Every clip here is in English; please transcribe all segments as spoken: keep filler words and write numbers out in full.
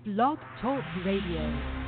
Blog Talk Radio.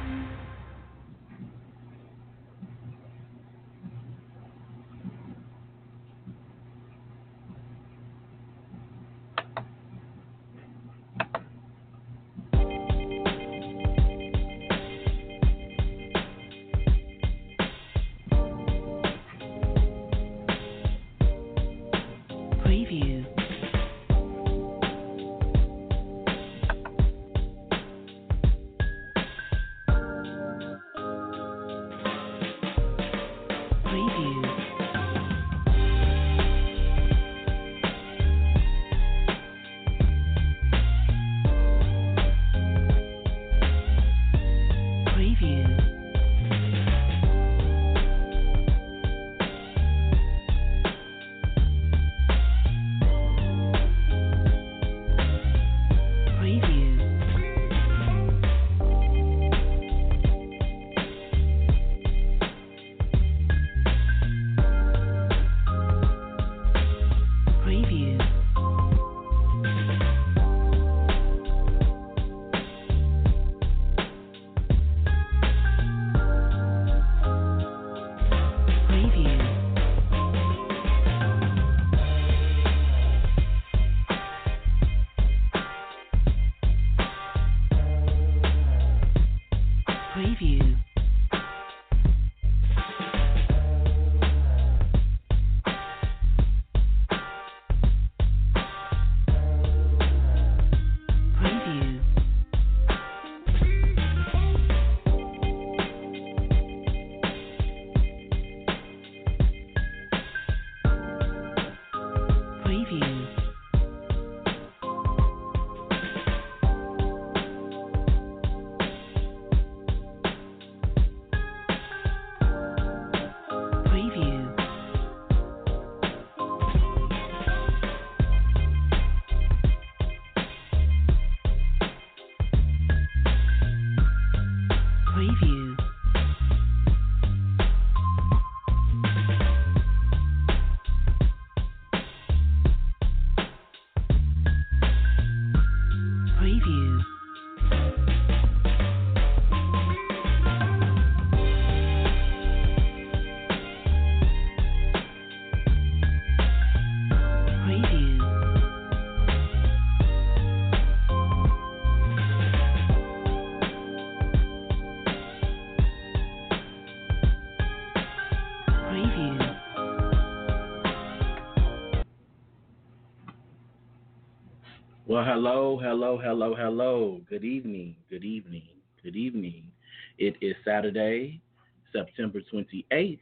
Well, hello, hello, hello, hello. Good evening, good evening, good evening. It is Saturday, September twenty-eighth,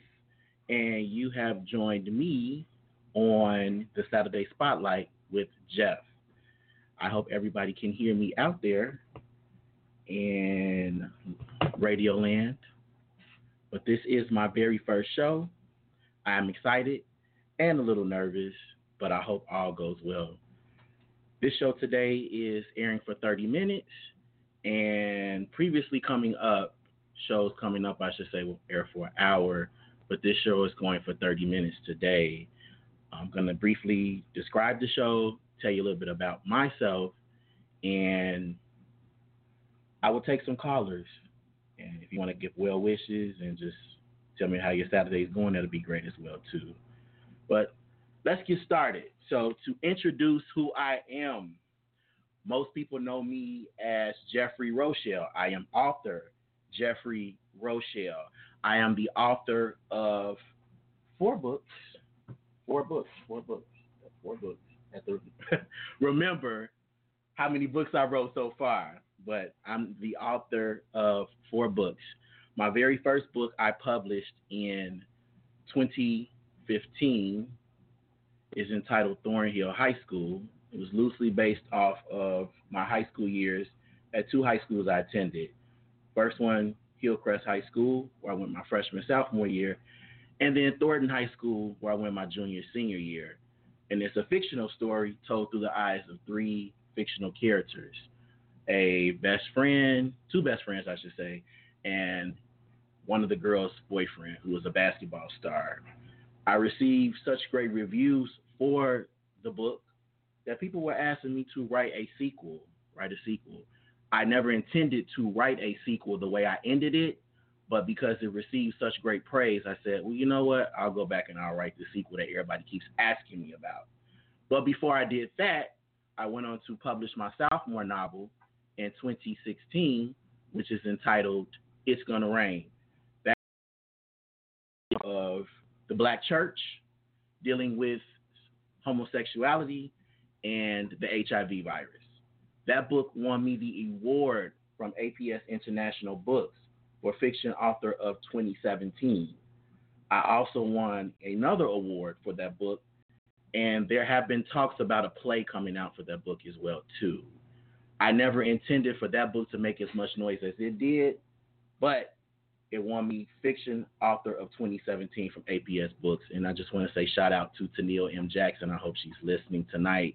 and you have joined me on the Saturday Spotlight with Jeff. I hope everybody can hear me out there in Radio Land. But this is my very first show. I'm excited and a little nervous, but I hope all goes well. This show today is airing for thirty minutes, and previously coming up, shows coming up, I should say, will air for an hour, but this show is going for thirty minutes today. I'm going to briefly describe the show, tell you a little bit about myself, and I will take some callers. And if you want to give well wishes and just tell me how your Saturday is going, that'll be great as well, too. But let's get started. So to introduce who I am, most people know me as Jeffrey Rochelle. I am author Jeffrey Rochelle. I am the author of four books, four books, four books, four books. At the remember how many books I wrote so far, but I'm the author of four books. My very first book I published in twenty fifteen is entitled Thornhill High School. It was loosely based off of my high school years at two high schools I attended. First one, Hillcrest High School, where I went my freshman, sophomore year, and then Thornton High School, where I went my junior, senior year. And it's a fictional story told through the eyes of three fictional characters, a best friend, two best friends, I should say, and one of the girls' boyfriend, who was a basketball star. I received such great reviews for the book that people were asking me to write a sequel, write a sequel. I never intended to write a sequel the way I ended it, but because it received such great praise, I said, well, you know what? I'll go back and I'll write the sequel that everybody keeps asking me about. But before I did that, I went on to publish my sophomore novel in twenty sixteen, which is entitled It's Gonna Rain. That of the Black church dealing with homosexuality and the H I V virus. That book won me the award from A P S International Books for Fiction Author of twenty seventeen. I also won another award for that book, and there have been talks about a play coming out for that book as well, too. I never intended for that book to make as much noise as it did, but it won me Fiction Author of twenty seventeen from A P S Books, and I just want to say shout out to Tennille M. Jackson. I hope she's listening tonight.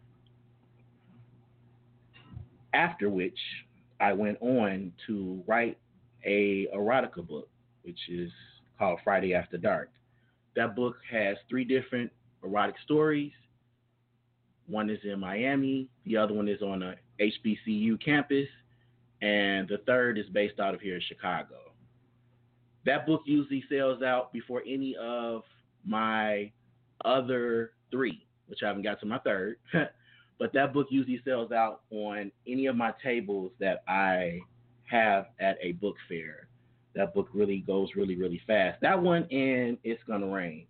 After which, I went on to write a erotica book, which is called Friday After Dark. That book has three different erotic stories. One is in Miami, the other one is on a H B C U campus, and the third is based out of here in Chicago. That book usually sells out before any of my other three, which I haven't got to my third. But that book usually sells out on any of my tables that I have at a book fair. That book really goes really, really fast. That one and It's Gonna Rain.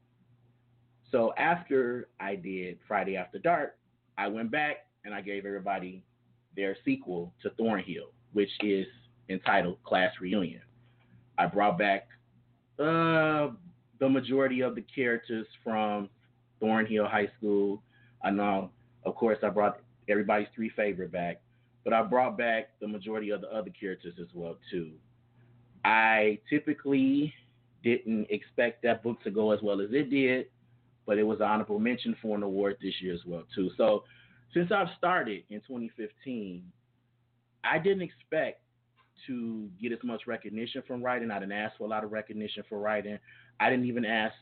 So after I did Friday After Dark, I went back and I gave everybody their sequel to Thornhill, which is entitled Class Reunion. I brought back uh, the majority of the characters from Thornhill High School. I know, of course, I brought everybody's three favorite back, but I brought back the majority of the other characters as well, too. I typically didn't expect that book to go as well as it did, but it was an honorable mention for an award this year as well, too. So since I've started in twenty fifteen, I didn't expect to get as much recognition from writing. I didn't ask for a lot of recognition for writing. I didn't even ask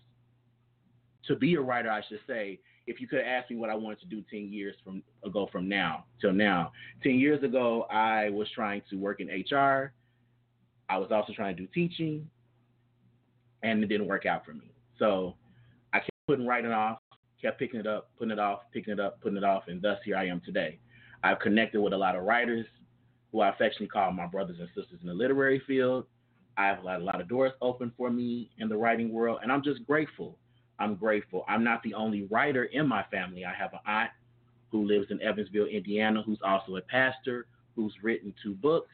to be a writer, I should say. If you could ask me what I wanted to do ten years from ago from now till now. ten years ago, I was trying to work in H R. I was also trying to do teaching, and it didn't work out for me. So I kept putting writing off, kept picking it up, putting it off, picking it up, putting it off, and thus here I am today. I've connected with a lot of writers who I affectionately call my brothers and sisters in the literary field. I have had a lot of doors open for me in the writing world, and I'm just grateful. I'm grateful. I'm not the only writer in my family. I have an aunt who lives in Evansville, Indiana, who's also a pastor, who's written two books.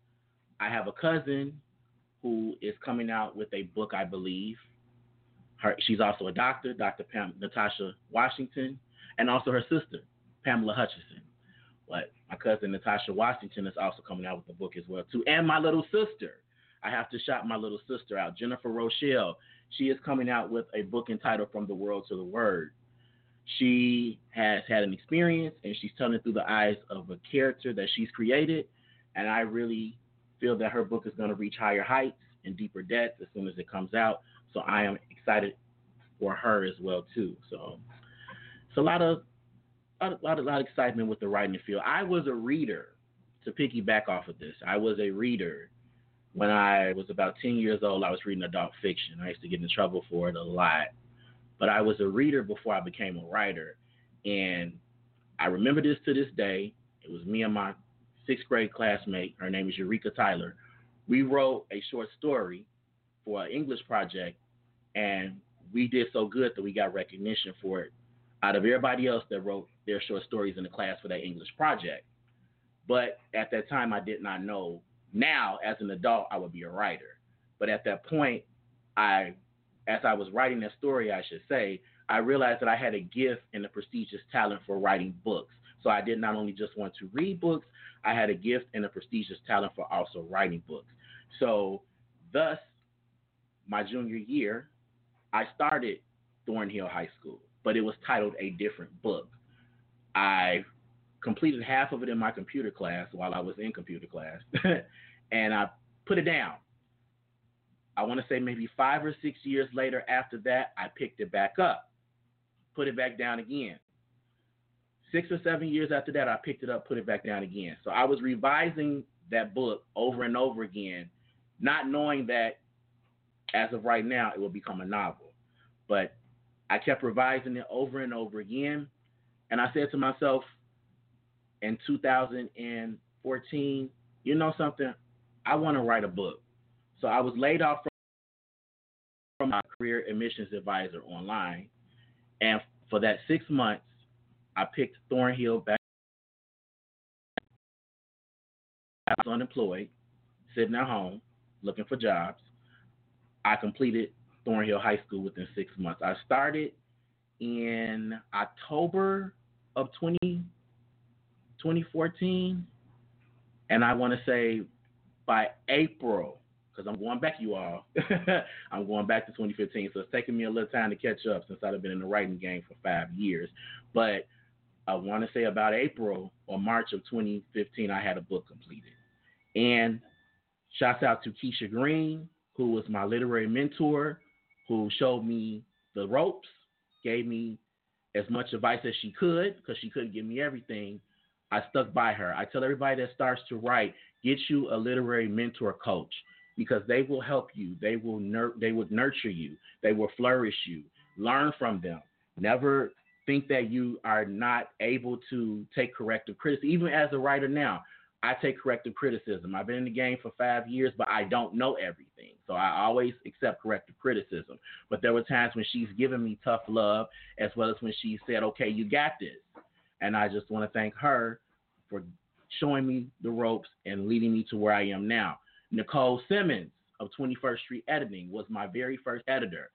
I have a cousin who is coming out with a book, I believe. Her, she's also a doctor, Doctor Pam, Natasha Washington, and also her sister, Pamela Hutchison. But my cousin, Natasha Washington, is also coming out with a book as well, too. And my little sister. I have to shout my little sister out, Jennifer Rochelle. She is coming out with a book entitled From the World to the Word. She has had an experience, and she's telling it through the eyes of a character that she's created. And I really feel that her book is going to reach higher heights and deeper depths as soon as it comes out. So I am excited for her as well, too. So it's a lot of a lot, a lot of excitement with the writing field. I was a reader, to piggyback off of this. I was a reader when I was about ten years old. I was reading adult fiction. I used to get in trouble for it a lot. But I was a reader before I became a writer. And I remember this to this day. It was me and my sixth grade classmate. Her name is Eureka Tyler. We wrote a short story for an English project, and we did so good that we got recognition for it out of everybody else that wrote their short stories in the class for that English project. But at that time, I did not know. Now, as an adult, I would be a writer. But at that point, I, as I was writing that story, I should say, I realized that I had a gift and a prestigious talent for writing books. So I did not only just want to read books, I had a gift and a prestigious talent for also writing books. So thus, my junior year, I started Thornhill High School, but it was titled a different book. I completed half of it in my computer class while I was in computer class, and I put it down. I want to say maybe five or six years later after that, I picked it back up, put it back down again. Six or seven years after that, I picked it up, put it back down again. So I was revising that book over and over again, not knowing that as of right now, it will become a novel. But I kept revising it over and over again. And I said to myself in two thousand fourteen, you know something? I want to write a book. So I was laid off from my career admissions advisor online. And for that six months, I picked Thornhill back. I was unemployed, sitting at home, looking for jobs. I completed Thornhill High School within six months. I started in October of twenty, twenty fourteen, and I want to say by April, because I'm going back, you all, I'm going back to twenty fifteen, so it's taking me a little time to catch up since I've been in the writing game for five years. But I want to say about April or March of twenty fifteen, I had a book completed. And shouts out to Keisha Green, who was my literary mentor, who showed me the ropes, gave me as much advice as she could, because she couldn't give me everything. I stuck by her. I tell everybody that starts to write, get you a literary mentor coach, because they will help you. They will nur- they would nurture you. They will flourish you. Learn from them. Never think that you are not able to take corrective criticism. Even as a writer now, I take corrective criticism. I've been in the game for five years, but I don't know everything. So I always accept corrective criticism. But there were times when she's given me tough love, as well as when she said, okay, you got this. And I just want to thank her for showing me the ropes and leading me to where I am now. Nicole Simmons of twenty-first Street Editing was my very first editor.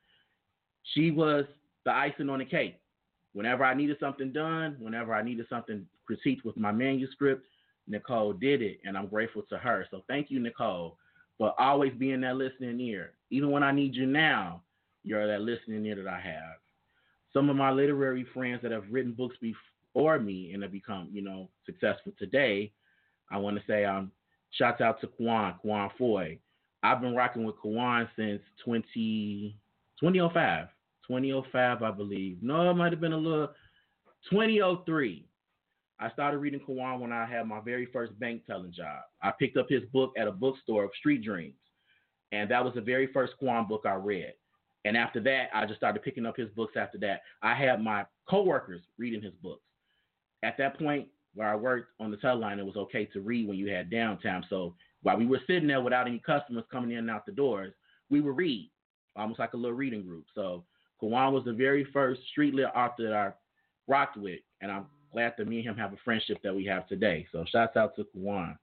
She was the icing on the cake. Whenever I needed something done, whenever I needed something critiqued with my manuscript, Nicole did it, and I'm grateful to her. So thank you, Nicole, for always being that listening ear. Even when I need you now, you're that listening ear that I have. Some of my literary friends that have written books before me and have become, you know, successful today, I want to say um, shouts out to Kwan, Kwan Foy. I've been rocking with Kwan since twenty, twenty oh five. twenty oh five, I believe. No, it might have been a little, twenty oh three. I started reading Kwan when I had my very first bank telling job. I picked up his book at a bookstore of Street Dreams, and that was the very first Kwan book I read. And after that, I just started picking up his books after that. I had my coworkers reading his books. At that point, where I worked on the teleline, it was okay to read when you had downtime. So while we were sitting there without any customers coming in and out the doors, we would read, almost like a little reading group. So Kwan was the very first street lit author that I rocked with, and I'm glad that me and him have a friendship that we have today. So shouts out to Kwan.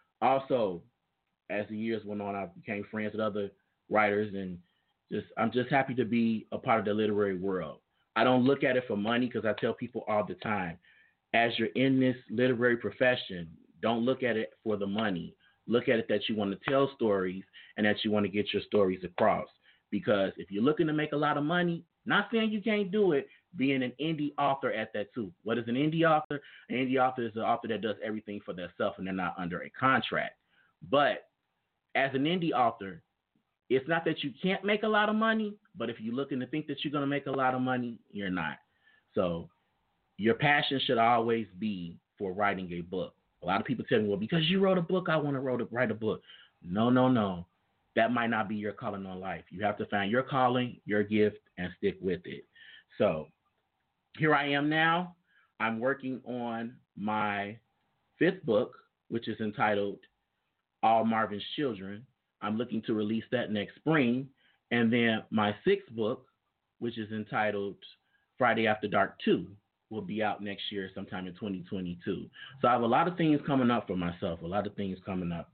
Also, as the years went on, I became friends with other writers, and just I'm just happy to be a part of the literary world. I don't look at it for money, because I tell people all the time, as you're in this literary profession, don't look at it for the money. Look at it that you want to tell stories and that you want to get your stories across. Because if you're looking to make a lot of money, not saying you can't do it, being an indie author at that too. What is an indie author? An indie author is an author that does everything for themselves and they're not under a contract. But as an indie author, it's not that you can't make a lot of money, but if you're looking to think that you're going to make a lot of money, you're not. So your passion should always be for writing a book. A lot of people tell me, well, because you wrote a book, I want to write a book. No, no, no. That might not be your calling on life. You have to find your calling, your gift, and stick with it. So here I am now. I'm working on my fifth book, which is entitled All Marvin's Children. I'm looking to release that next spring. And then my sixth book, which is entitled Friday After Dark two, will be out next year sometime in twenty twenty-two. So I have a lot of things coming up for myself, a lot of things coming up.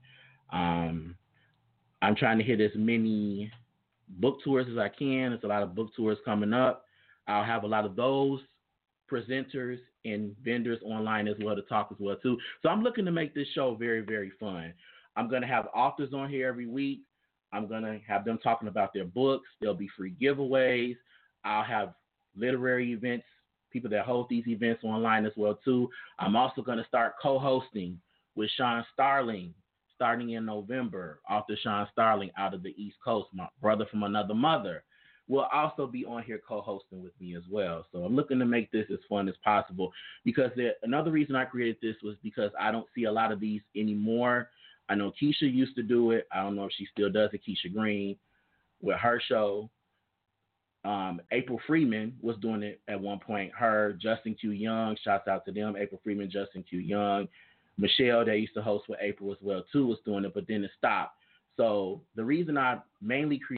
Um, I'm trying to hit as many book tours as I can. There's a lot of book tours coming up. I'll have a lot of those presenters and vendors online as well to talk as well too. So I'm looking to make this show very, very fun. I'm going to have authors on here every week. I'm going to have them talking about their books. There'll be free giveaways. I'll have literary events, people that hold these events online as well too. I'm also going to start co-hosting with Sean Starling starting in November. Author Sean Starling out of the East Coast, my brother from another mother. will also be on here co-hosting with me as well. So I'm looking to make this as fun as possible because there, another reason I created this was because I don't see a lot of these anymore. I know Keisha used to do it. I don't know if she still does it, Keisha Green, with her show. Um, April Freeman was doing it at one point. Her, Justin Q. Young, shouts out to them. April Freeman, Justin Q. Young. Michelle, they used to host with April as well, too, was doing it, but then it stopped. So the reason I mainly created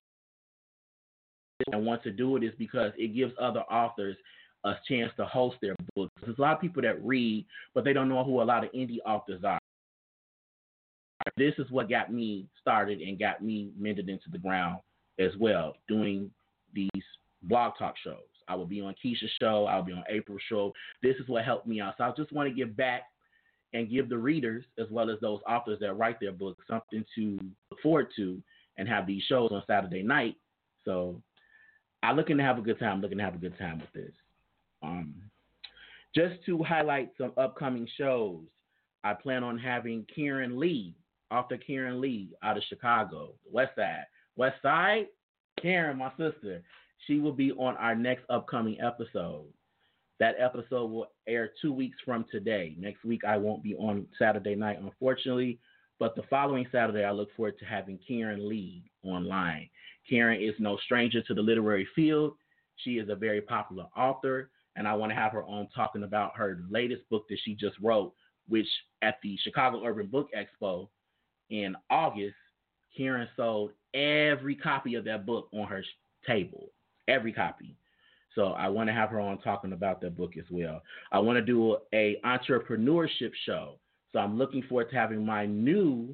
and want to do it is because it gives other authors a chance to host their books. There's a lot of people that read, but they don't know who a lot of indie authors are. This is what got me started and got me mended into the ground as well, doing these blog talk shows. I will be on Keisha's show. I'll be on April's show. This is what helped me out. So I just want to give back and give the readers, as well as those authors that write their books, something to look forward to and have these shows on Saturday night. So I'm looking to have a good time, looking to have a good time with this. Um, just to highlight some upcoming shows, I plan on having Karen Lee, author Karen Lee out of Chicago, West Side. West Side, Karen, my sister, she will be on our next upcoming episode. That episode will air two weeks from today. Next week, I won't be on Saturday night, unfortunately, but the following Saturday, I look forward to having Karen Lee online. Karen is no stranger to the literary field. She is a very popular author, and I want to have her on talking about her latest book that she just wrote, which at the Chicago Urban Book Expo in August, Karen sold every copy of that book on her table, every copy. So I want to have her on talking about that book as well. I want to do a entrepreneurship show. So I'm looking forward to having my new,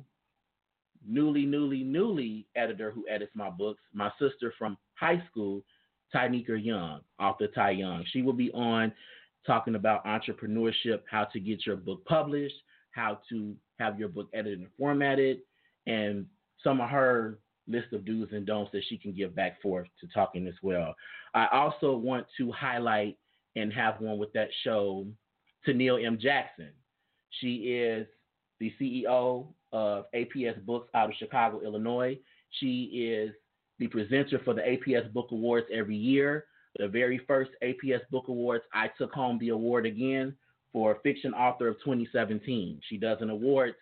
newly, newly, newly editor who edits my books, my sister from high school, Tynika Young, author Ty Young. She will be on talking about entrepreneurship, how to get your book published, how to have your book edited and formatted, and some of her list of do's and don'ts that she can give back forth to talking as well. I also want to highlight and have one with that show, Tennille M. Jackson. She is the C E O of A P S Books out of Chicago, Illinois. She is the presenter for the A P S Book Awards every year. The very first A P S Book Awards, I took home the award again for Fiction Author of twenty seventeen. She does an awards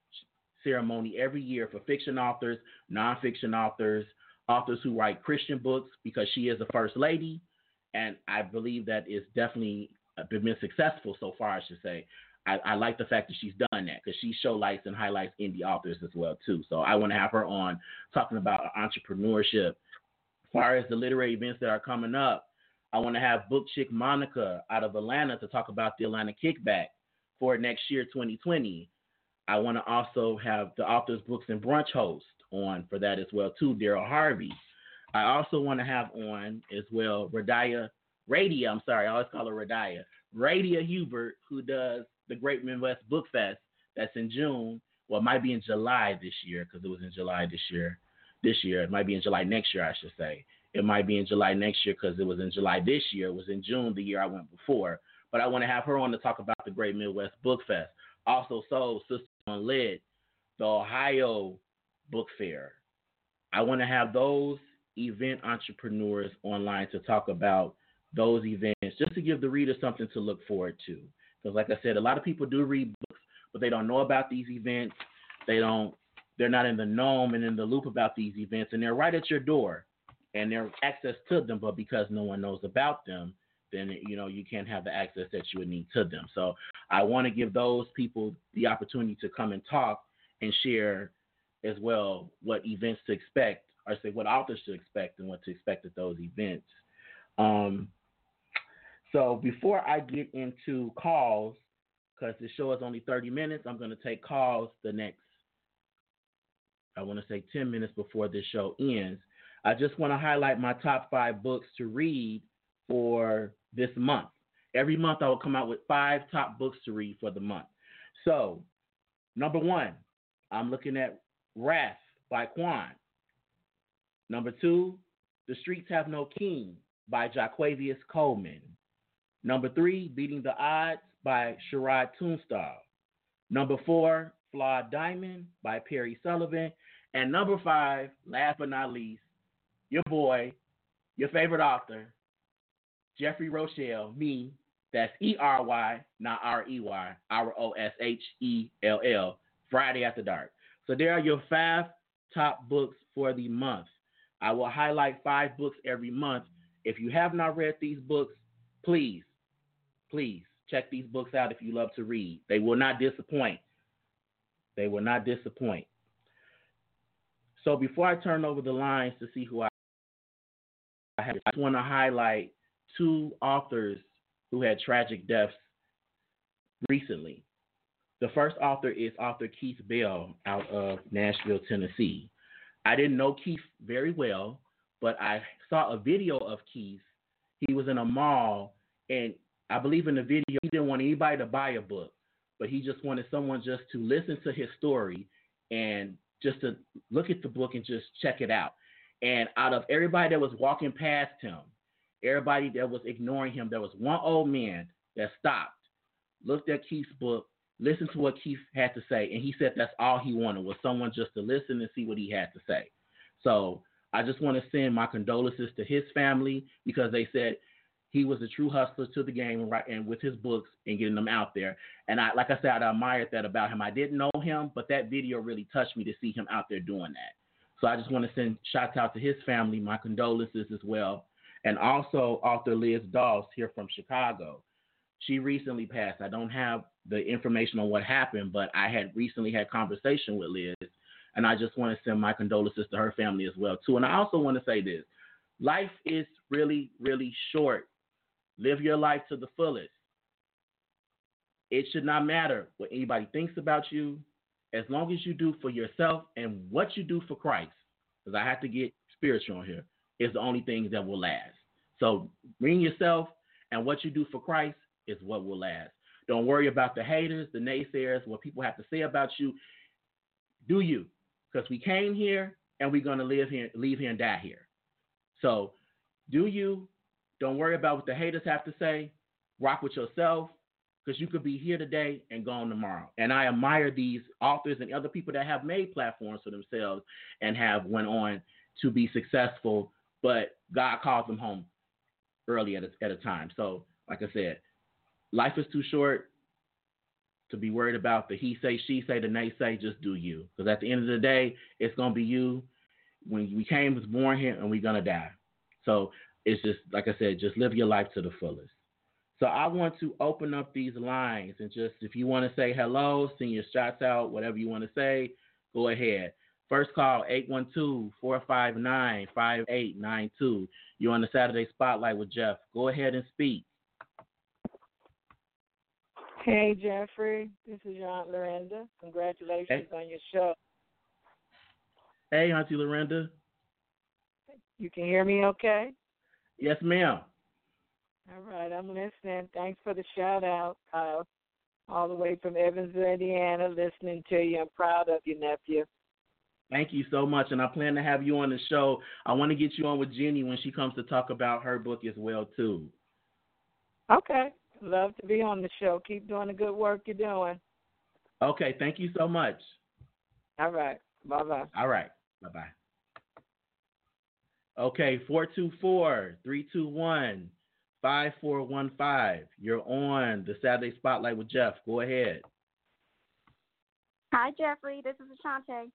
ceremony every year for fiction authors, nonfiction authors, authors who write Christian books, because she is the first lady, and I believe that is definitely been successful so far, I should say. I, I like the fact that she's done that because she showlights and highlights indie authors as well, too. So I want to have her on talking about entrepreneurship. As far as the literary events that are coming up, I want to have Book Chick Monica out of Atlanta to talk about the Atlanta Kickback for next year, twenty twenty. I want to also have the Authors, Books, and Brunch host on for that as well, too, Daryl Harvey. I also want to have on as well Radia, Radia, I'm sorry, I always call her Radia, Radia Hubert, who does the Great Midwest Book Fest that's in June. Well, it might be in July this year because it was in July this year. This year. It might be in July next year, I should say. It might be in July next year because it was in July this year. It was in June the year I went before. But I want to have her on to talk about the Great Midwest Book Fest. Also, so Sister on Lead, the Ohio Book Fair. I want to have those event entrepreneurs online to talk about those events, just to give the reader something to look forward to. Because, like I said, a lot of people do read books, but they don't know about these events. They don't. They're not in the know and in the loop about these events, and they're right at your door, and there's access to them. But because no one knows about them, then you know you can't have the access that you would need to them. So I want to give those people the opportunity to come and talk and share as well what events to expect, or say what authors to expect and what to expect at those events. Um, so before I get into calls, because the show is only thirty minutes, I'm going to take calls the next, I want to say ten minutes before this show ends. I just want to highlight my top five books to read for this month. Every month I will come out with five top books to read for the month. So, number one, I'm looking at Wrath by Quan. Number two, The Streets Have No King by Jaquavius Coleman. Number three, Beating the Odds by Sherrod Tunstall. Number four, Flawed Diamond by Perry Sullivan. And number five, last but not least, your boy, your favorite author, Jeffrey Rochelle, me, that's E R Y, not R E Y, R O S H E L L, Friday After Dark. So there are your five top books for the month. I will highlight five books every month. If you have not read these books, please, please check these books out if you love to read. They will not disappoint. They will not disappoint. So before I turn over the lines to see who I have, I just want to highlight two authors who had tragic deaths recently. The first author is author Keith Bell out of Nashville, Tennessee. I didn't know Keith very well, but I saw a video of Keith. He was in a mall, and I believe in the video he didn't want anybody to buy a book, but he just wanted someone just to listen to his story and just to look at the book and just check it out. And out of everybody that was walking past him, everybody that was ignoring him, there was one old man that stopped, looked at Keith's book, listened to what Keith had to say, and he said that's all he wanted was someone just to listen and see what he had to say. So I just want to send my condolences to his family because they said he was a true hustler to the game right, and with his books and getting them out there. And I, like I said, I admired that about him. I didn't know him, but that video really touched me to see him out there doing that. So I just want to send shots out to his family, my condolences as well. And also author Liz Doss here from Chicago. She recently passed. I don't have the information on what happened, but I had recently had conversation with Liz, and I just want to send my condolences to her family as well, too. And I also want to say this. Life is really, really short. Live your life to the fullest. It should not matter what anybody thinks about you, as long as you do for yourself and what you do for Christ, because I have to get spiritual here, is the only thing that will last. So bring yourself and what you do for Christ is what will last. Don't worry about the haters, the naysayers, what people have to say about you. Do you, because we came here and we're going to live here, leave here and die here. So do you. Don't worry about what the haters have to say. Rock with yourself, because you could be here today and gone tomorrow. And I admire these authors and other people that have made platforms for themselves and have went on to be successful, but God calls them home early at a, at a time. So, like I said, life is too short to be worried about the he say, she say, the nay say. Just do you. Because at the end of the day, it's going to be you. When we came, was born here, and we're going to die. So it's just, like I said, just live your life to the fullest. So I want to open up these lines and just, if you want to say hello, send your shots out, whatever you want to say, go ahead. First call, eight one two, four five nine, five eight nine two. You're on the Saturday Spotlight with Jeff. Go ahead and speak. Hey, Jeffrey. This is your Aunt Lorinda. Congratulations hey. on your show. Hey, Auntie Lorinda. You can hear me okay? Yes, ma'am. All right, I'm listening. Thanks for the shout-out. Uh, all the way from Evansville, Indiana, listening to you. I'm proud of you, nephew. Thank you so much, and I plan to have you on the show. I want to get you on with Jenny when she comes to talk about her book as well, too. Okay. Love to be on the show. Keep doing the good work you're doing. Okay, thank you so much. All right. Bye-bye. All right. Bye-bye. Okay, four two four, three two one, five four one five. You're on the Saturday Spotlight with Jeff. Go ahead. Hi, Jeffrey. This is Ashante.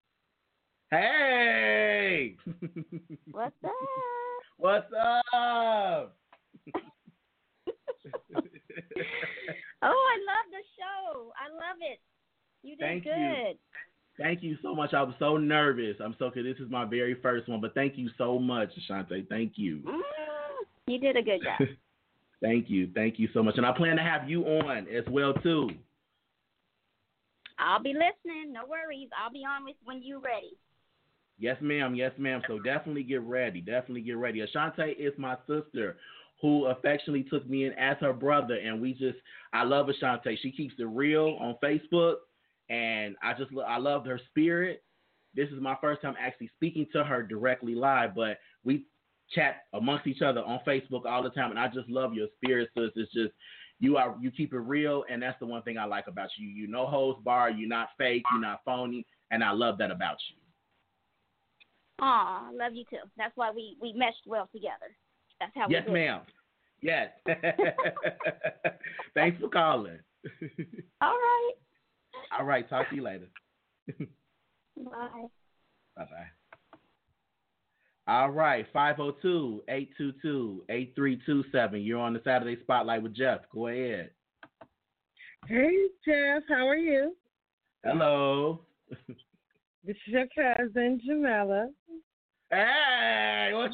Hey! What's up? What's up? Oh, I love the show. I love it. You did Thank good. You. Thank you so much. I was so nervous. I'm so good. This is my very first one, but thank you so much, Ashante. Thank you. Mm, you did a good job. Thank you. Thank you so much. And I plan to have you on as well, too. I'll be listening. No worries. I'll be on with when you're ready. Yes, ma'am. Yes, ma'am. So definitely get ready. Definitely get ready. Ashante is my sister who affectionately took me in as her brother, and we just, I love Ashante. She keeps it real on Facebook, and I just, I love her spirit. This is my first time actually speaking to her directly live, but we chat amongst each other on Facebook all the time, and I just love your spirit, sis. It's just, you are, you keep it real, and that's the one thing I like about you. You no holds bar, you're not fake, you're not phony, and I love that about you. Aw, love you too. That's why we, we meshed well together. That's how yes, we do it. ma'am. Yes. Thanks for calling. All right. All right. Talk to you later. Bye. Bye-bye. All right. five oh two, eight two two, eight three two seven. You're on the Saturday Spotlight with Jeff. Go ahead. Hey, Jeff. How are you? Hello. This is your cousin, Jamela. Hey. What's...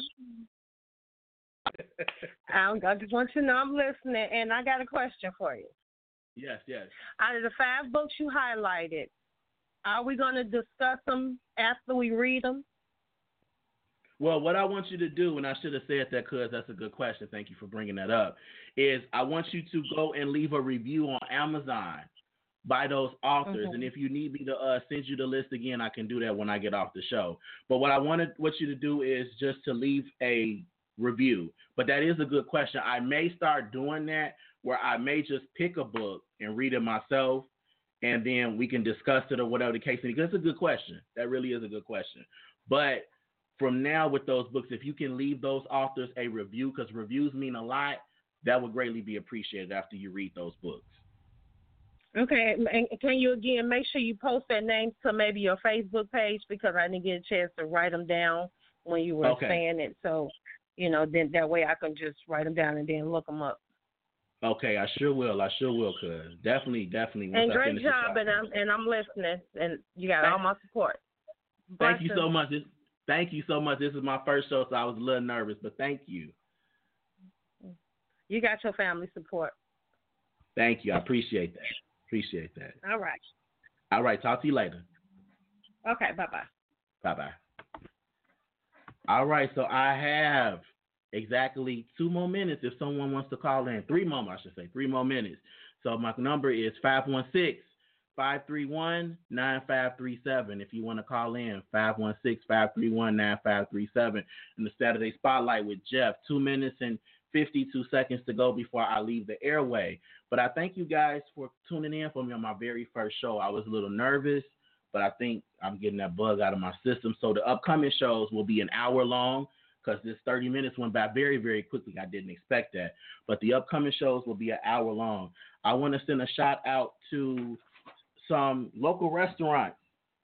I I just want you to know I'm listening, and I got a question for you. Yes, yes. Out of the five books you highlighted, are we going to discuss them after we read them? Well, what I want you to do, and I should have said that because that's a good question. Thank you for bringing that up, is I want you to go and leave a review on Amazon by those authors. Mm-hmm. And if you need me to uh, send you the list again, I can do that when I get off the show. But what I wanted want you to do is just to leave a review. But that is a good question. I may start doing that where I may just pick a book and read it myself, and then we can discuss it or whatever the case may be. Because it's a good question. That really is a good question. But from now with those books, if you can leave those authors a review, because reviews mean a lot, that would greatly be appreciated after you read those books. Okay, and can you again make sure you post their names to maybe your Facebook page, because I didn't get a chance to write them down when you were Okay. saying it. So, you know, then that way I can just write them down and then look them up. Okay, I sure will. I sure will, cuz. Definitely, definitely. And I great finish this job, out. and I'm and I'm listening, and you got Thank- all my support. Thank you Blessings. so much. This, thank you so much. This is my first show, so I was a little nervous, but thank you. You got your family support. Thank you. I appreciate that. Appreciate that. All right. All right, talk to you later. Okay, bye-bye. Bye-bye. All right, so I have exactly two more minutes if someone wants to call in. Three more, I should say. Three more minutes. So my number is five one six, five three one, nine five three seven. If you want to call in, five one six, five three one, nine five three seven. In the Saturday Spotlight with Jeff. Two minutes and fifty-two seconds to go before I leave the airway. But I thank you guys for tuning in for me on my very first show. I was a little nervous, but I think I'm getting that bug out of my system. So the upcoming shows will be an hour long, because this thirty minutes went by very, very quickly. I didn't expect that. But the upcoming shows will be an hour long. I want to send a shout out to some local restaurants.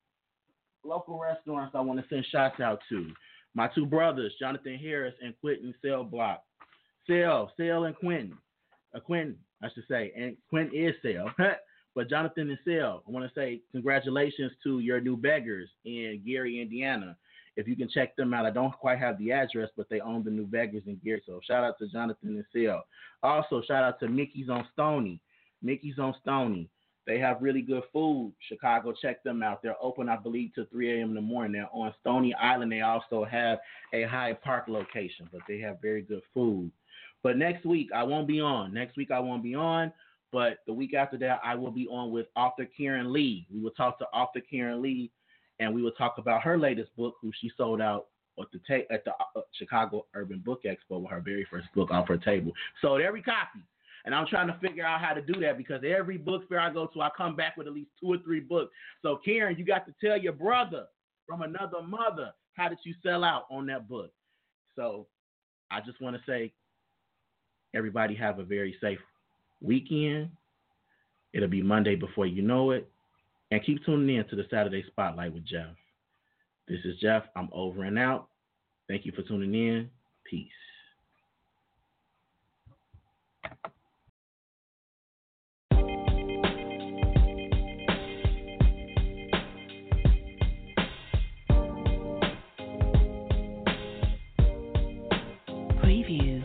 Local restaurants I want to send shouts out to. My two brothers, Jonathan Harris and Quentin Sellblock. Sell, Sell and Quentin. Uh, Quentin, I should say. And Quentin is Sell. But Jonathan and Sell, I want to say congratulations to your new beggars in Gary, Indiana. If you can check them out, I don't quite have the address, but they own the new beggars in Gary. So shout out to Jonathan and Sell. Also, shout out to Mickey's on Stony. Mickey's on Stony. They have really good food. Chicago, check them out. They're open, I believe, till three a.m. in the morning. They're on Stony Island. They also have a Hyde Park location, but they have very good food. But next week, I won't be on. Next week, I won't be on. But the week after that, I will be on with author Karen Lee. We will talk to author Karen Lee, and we will talk about her latest book, who she sold out at the, ta- at the uh, Chicago Urban Book Expo with her very first book off her table. Sold every copy. And I'm trying to figure out how to do that, because every book fair I go to, I come back with at least two or three books. So, Karen, you got to tell your brother from another mother, how did you sell out on that book? So I just want to say, everybody have a very safe weekend. It'll be Monday before you know it. And keep tuning in to the Saturday Spotlight with Jeff. This is Jeff. I'm over and out. Thank you for tuning in. Peace. Preview.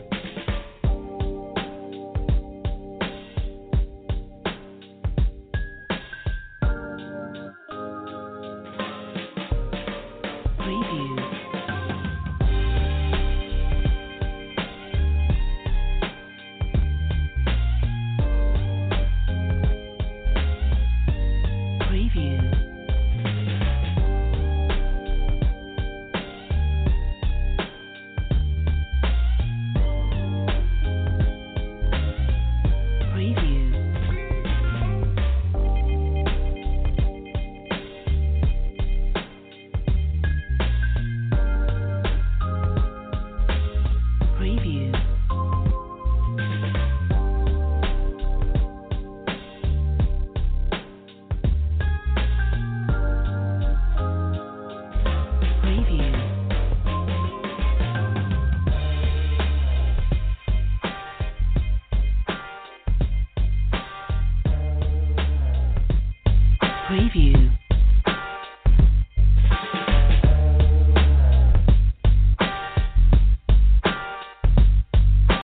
Preview. Preview.